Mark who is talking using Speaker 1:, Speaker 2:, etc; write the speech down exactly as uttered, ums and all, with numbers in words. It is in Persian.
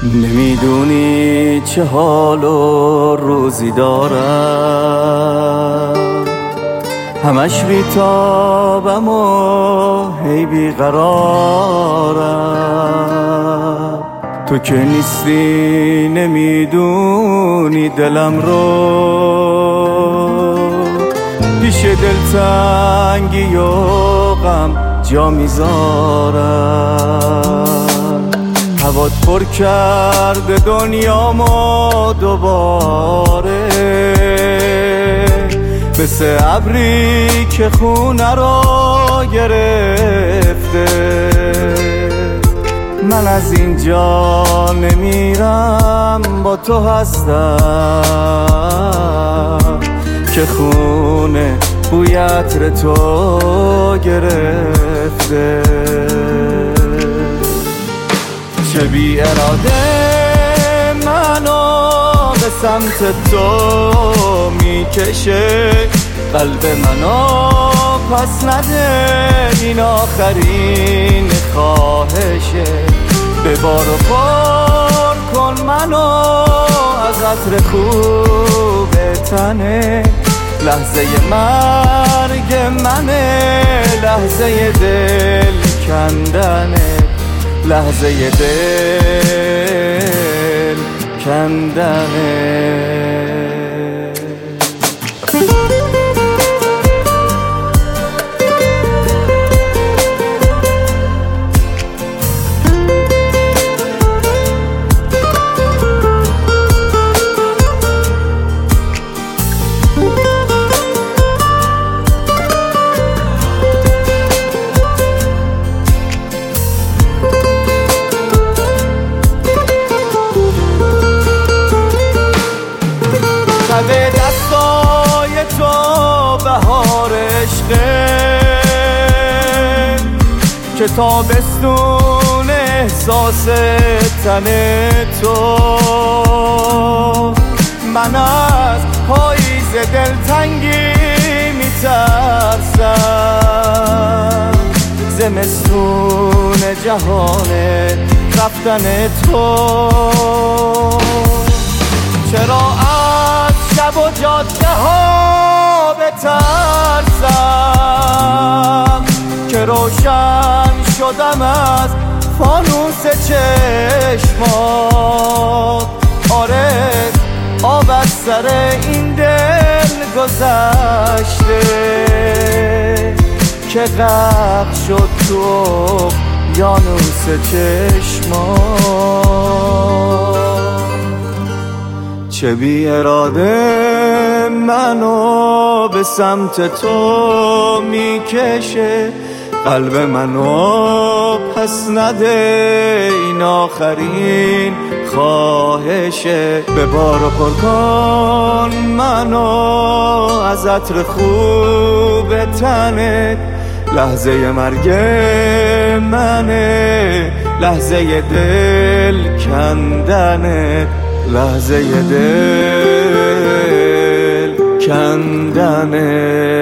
Speaker 1: نمیدونی چه حال و روزی دارم، همش بیتابم و هی بیقرارم. تو که نیستی نمیدونی دلم رو، پیش دلتنگی و غم جا میذارم. هوات پر کرده دنیامو دوباره، مثل ابری که خونه رو گرفته. من از اینجا نمیرم، با تو هستم که خونه بوی عطر تو گرفته. چه بی اراده منو به سمت تو میکشه، قلب منو پس نده، این آخرین خواهشه. ببار و بار کن منو از عطر خوب تنه، لحظه مرگ منه، لحظه دل کندنه، لحظه دل کندنه. به دستای تو بهار عشقه، که تابستون احساس تن تو. من از پاییز دلتنگی میترسم، زمستون جهان رفتن تو. چرا شب و جاده ها بترسم، که روشن شدم از فانوس چشمات. آره آب از سر این دل گذشته، که غرق شد تو اقیانوس چشمات. چه بی اراده منو به سمت تو میکشه، قلب منو پس نده، این آخرین خواهشه. ببار و پر کن منو از عطر خوب تنت، لحظه مرگ منه، لحظه دل کندنت، لحظه دل کندنه.